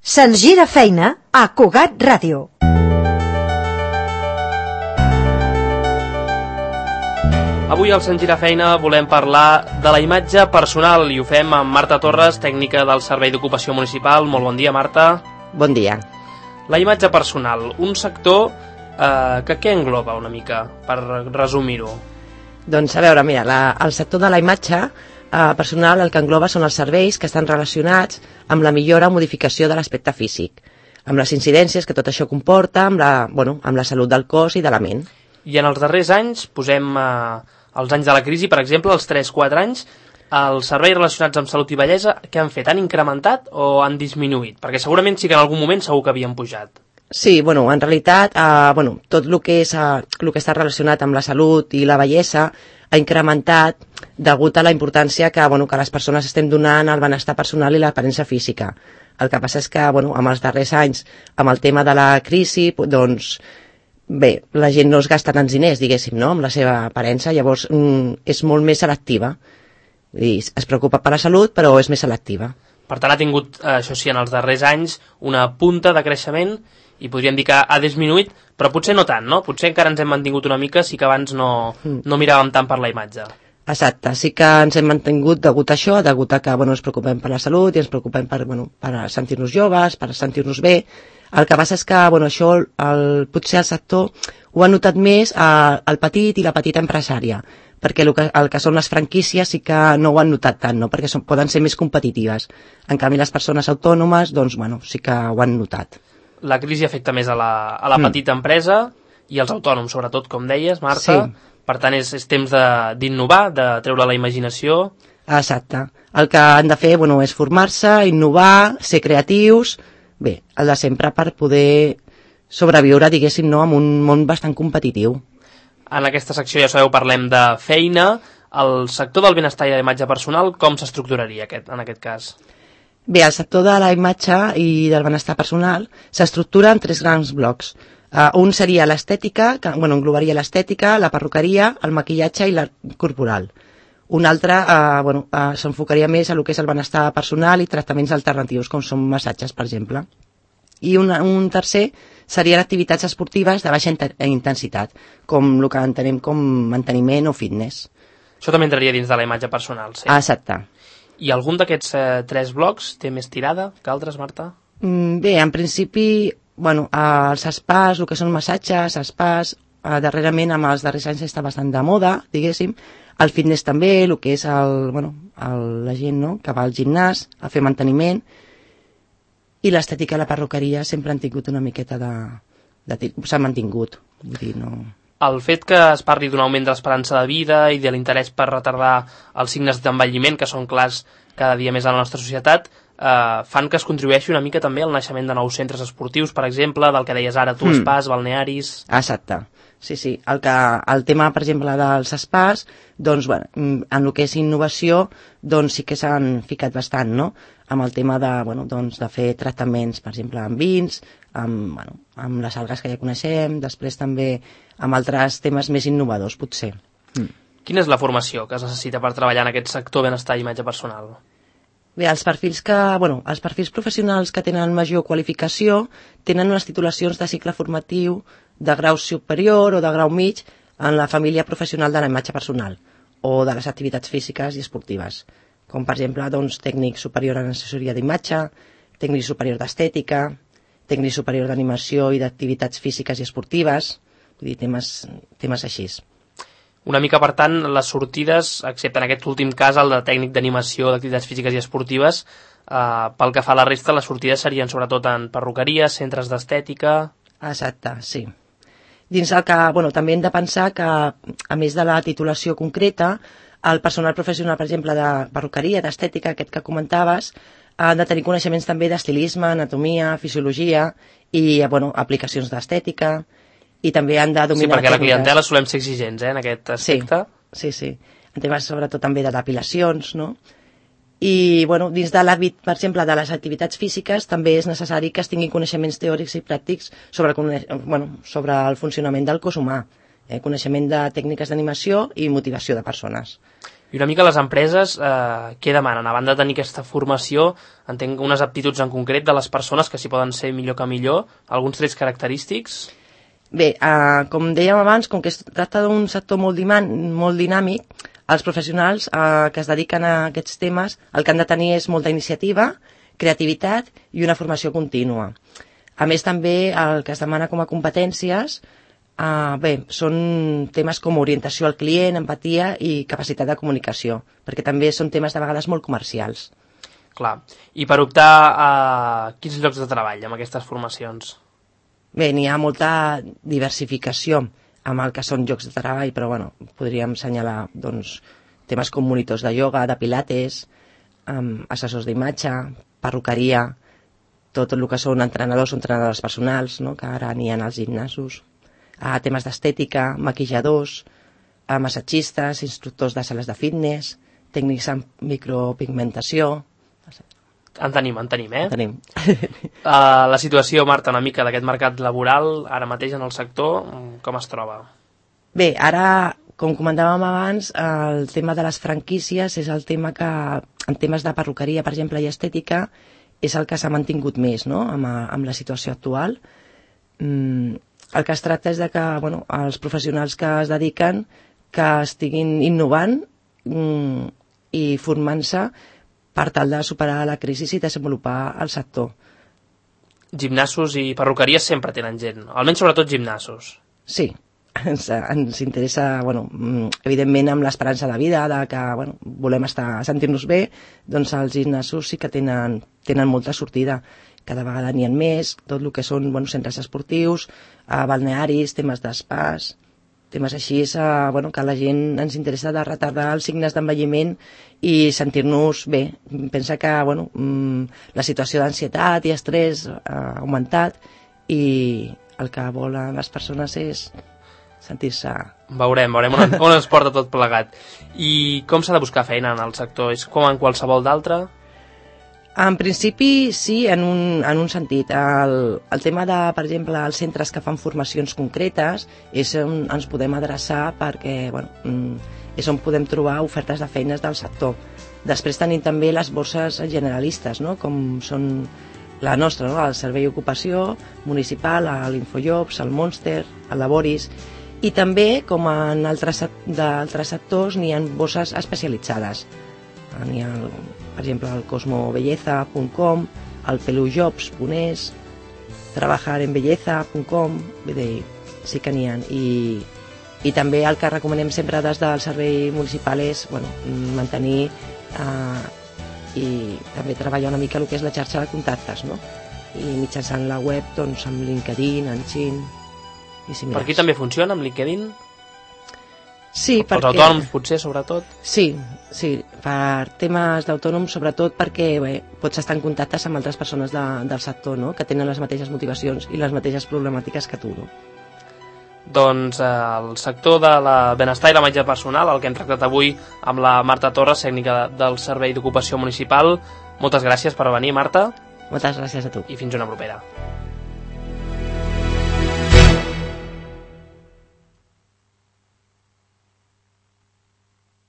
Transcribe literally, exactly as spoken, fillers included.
Se'ns gira feina a Cugat Ràdio. Avui al Se'ns gira feina volem parlar de la imatge personal i ho fem amb Marta Torres, tècnica del Servei d'Ocupació Municipal. Molt bon dia, Marta. Bon dia. La imatge personal, un sector eh, que què engloba una mica, per resumir-ho? Doncs a veure, mira, la, el sector de la imatge eh, personal el que engloba són els serveis que estan relacionats amb la millora o modificació de l'aspecte físic, amb les incidències que tot això comporta, amb la, bueno, amb la salut del cos i de la ment. I en els darrers anys, posem eh, els anys de la crisi, per exemple, els tres quatre anys, els serveis relacionats amb salut i bellesa, què han fet? Han incrementat o han disminuït? Perquè segurament sí que en algun moment segur que havien pujat. Sí, bueno, en realitat, eh, bueno, tot el que, és, eh, el que està relacionat amb la salut i la bellesa ha incrementat degut a la importància que, bueno, que les persones estem donant al benestar personal i l'aparença física. El que passa és que, bueno, amb els darrers anys, amb el tema de la crisi, doncs, bé, la gent no es gasta tants diners, diguéssim, no?, amb la seva aparença, llavors mm, és molt més selectiva. I es preocupa per la salut, però és més selectiva. Per tant, ha tingut, eh, això sí, en els darrers anys, una punta de creixement i podríem dir que ha disminuït, però potser no tant, no? Potser encara ens hem mantingut una mica, sí que abans no, no miràvem tant per la imatge. Exacte, sí que ens hem mantingut degut a això, degut a que, bueno, ens preocupem per la salut i ens preocupem per, bueno, per sentir-nos joves, per sentir-nos bé. El que passa és que, bueno, això, el, potser el sector ho ha notat més eh, el petit i la petita empresària, perquè el que, el que són les franquícies sí que no ho han notat tant, no?, perquè són, poden ser més competitives. En canvi, les persones autònomes, doncs, bueno, sí que ho han notat. La crisi afecta més a la, a la petita mm. empresa i als autònoms, sobretot, com deies, Marta. Sí. Per tant, és, és temps d'innovar, de, de treure la imaginació. Exacte. El que han de fer, bueno, és formar-se, innovar, ser creatius, bé, el de sempre per poder sobreviure, diguéssim, no?, en un món bastant competitiu. En aquesta secció, ja sabeu, parlem de feina. El sector del benestar i de la imatge personal, com s'estructuraria aquest, en aquest cas? Bé, el sector de la imatge i del benestar personal s'estructura en tres grans blocs. Uh, un seria l'estètica, que bueno, englobaria l'estètica, la perruqueria, el maquillatge i l'art corporal. Un altre uh, bueno, uh, s'enfocaria més a lo que és el benestar personal i tractaments alternatius, com són massatges, per exemple. I un, un tercer serien activitats esportives de baixa intensitat, com el que entenem com manteniment o fitness. Això també entraria dins de la imatge personal, sí? Exacte. I algun d'aquests eh, tres blocs té més tirada que altres, Marta? Mm, bé, en principi, bueno, eh, els spas, el que són massatges, spas, eh, darrerament amb els darrers anys està bastant de moda, diguéssim. El fitness també, el que és el, bueno, el, la gent, no?, que va al gimnàs a fer manteniment. I l'estètica i la perruqueria sempre han tingut una miqueta de... de s'han mantingut, vull dir, no... El fet que es parli d'un augment de l'esperança de vida i de l'interès per retardar els signes d'envelliment, que són clars cada dia més a la nostra societat, eh, fan que es contribueixi una mica també al naixement de nous centres esportius, per exemple, del que deies ara tu, mm. spas, balnearis... Exacte, sí, sí. El, que, el tema, per exemple, dels spas, doncs, bueno, en el que és innovació, doncs sí que s'han ficat bastant, no?, amb el tema de, bueno, doncs, de fer tractaments, per exemple, amb vins, amb, bueno, amb les algues que ja coneixem, després també amb altres temes més innovadors, potser. Mm. Quina és la formació que es necessita per treballar en aquest sector benestar i imatge personal? Bé, els perfils, que, bueno, els perfils professionals que tenen major qualificació tenen unes titulacions de cicle formatiu de grau superior o de grau mig en la família professional de la imatge personal o de les activitats físiques i esportives, com per exemple, doncs, tècnic superior en assessoria d'imatge, tècnic superior d'estètica, tècnic superior d'animació i d'activitats físiques i esportives, vull dir, temes, temes així. Una mica, per tant, les sortides, excepte en aquest últim cas, el de tècnic d'animació, d'activitats físiques i esportives, eh, pel que fa a la resta, les sortides serien sobretot en perruqueries, centres d'estètica... Exacte, sí. Dins el que, bueno, també hem de pensar que, a més de la titulació concreta, el personal professional, per exemple, de perruqueria, d'estètica, aquest que comentaves, han de tenir coneixements també d'estilisme, anatomia, fisiologia i, bueno, aplicacions d'estètica, i també han de dominar... Sí, perquè la clientela solem ser exigents, eh, en aquest aspecte. Sí, sí, sí. En temes sobretot també de depilacions, no? I, bueno, dins de l'àmbit, per exemple, de les activitats físiques, també és necessari que es tinguin coneixements teòrics i pràctics sobre el, bueno, sobre el funcionament del cos humà, eh, coneixement de tècniques d'animació i motivació de persones. I I una mica les empreses, eh, què demanen? A banda de tenir aquesta formació, entenc unes aptituds en concret de les persones que s'hi poden ser millor que millor, alguns trets característics? Bé, eh, com dèiem abans, com que es tracta d'un sector molt, diman, molt dinàmic, els professionals eh, que es dediquen a aquests temes el que han de tenir és molta iniciativa, creativitat i una formació contínua. A més, també el que es demana com a competències eh, bé, són temes com orientació al client, empatia i capacitat de comunicació, perquè també són temes de vegades molt comercials. Clar. I per optar a quins llocs de treball amb aquestes formacions? Bé, n'hi ha molta diversificació amb el que són llocs de treball, però bueno, podríem assenyalar doncs, temes com monitors de ioga, de pilates, um, assessors d'imatge, perruqueria, tot el que són entrenadors o entrenadores personals, no? Que ara n'hi ha als gimnasos, uh, temes d'estètica, maquilladors, uh, massatgistes, instructors de sales de fitness, tècnics en micropigmentació. En tenim, en tenim, eh? En tenim. Uh, la situació, Marta, una mica d'aquest mercat laboral, ara mateix en el sector, com es troba? Bé, ara, com comentàvem abans, el tema de les franquícies és el tema que, en temes de perruqueria, per exemple, i estètica, és el que s'ha mantingut més, no?, amb, amb la situació actual. Mm, el que es tracta és de que, bueno, els professionals que es dediquen que estiguin innovant mm, i formant-se per tal de superar la crisi i desenvolupar el sector. Gimnasos i perruqueries sempre tenen gent, almenys sobretot gimnasos. Sí, ens, ens interessa, bueno, evidentment amb l'esperança de vida, de que bueno, volem estar, sentir-nos bé, doncs els gimnasos sí que tenen, tenen molta sortida. Cada vegada n'hi ha més, tot el que són bueno, centres esportius, eh, balnearis, temes d'espais, temes així, eh, bueno, que a la gent ens interessa de retardar els signes d'envelliment i sentir-nos bé. Pensa que bueno, la situació d'ansietat i estrès ha augmentat i el que volen les persones és sentir-se... Veurem, veurem on, on ens porta tot plegat. I com s'ha de buscar feina en el sector? És com en qualsevol d'altre? En principi, sí, en un, en un sentit. El, el tema de, per exemple, els centres que fan formacions concretes és on ens podem adreçar perquè, bueno, és on podem trobar ofertes de feines del sector. Després tenim també les borses generalistes, no?, com són la nostra, no?, el Servei d'Ocupació Municipal, l'Infojobs, el Monster, el Laboris, i també, com en altres, d'altres sectors, n'hi ha borses especialitzades. N'hi ha, per exemple, el cosmo belleza punt com, el pelujobs punt es, trabajar en belleza punt com, vull dir, sí que n'hi ha. I, I també el que recomanem sempre des del servei municipal és bueno, mantenir eh, i també treballar una mica el que és la xarxa de contactes, no? I mitjançant la web, doncs, amb LinkedIn, en Xin i similars. Per aquí també funciona, amb LinkedIn? Sí, els perquè... autònoms, potser, sobretot? Sí, sí, per temes d'autònoms, sobretot perquè bé, pots estar en contacte amb altres persones de, del sector, no?, que tenen les mateixes motivacions i les mateixes problemàtiques que tu, no? Doncs eh, el sector de la benestar i la imatge personal, el que hem tractat avui amb la Marta Torres, tècnica del Servei d'Ocupació Municipal. Moltes gràcies per venir, Marta. Moltes gràcies a tu. I fins una propera.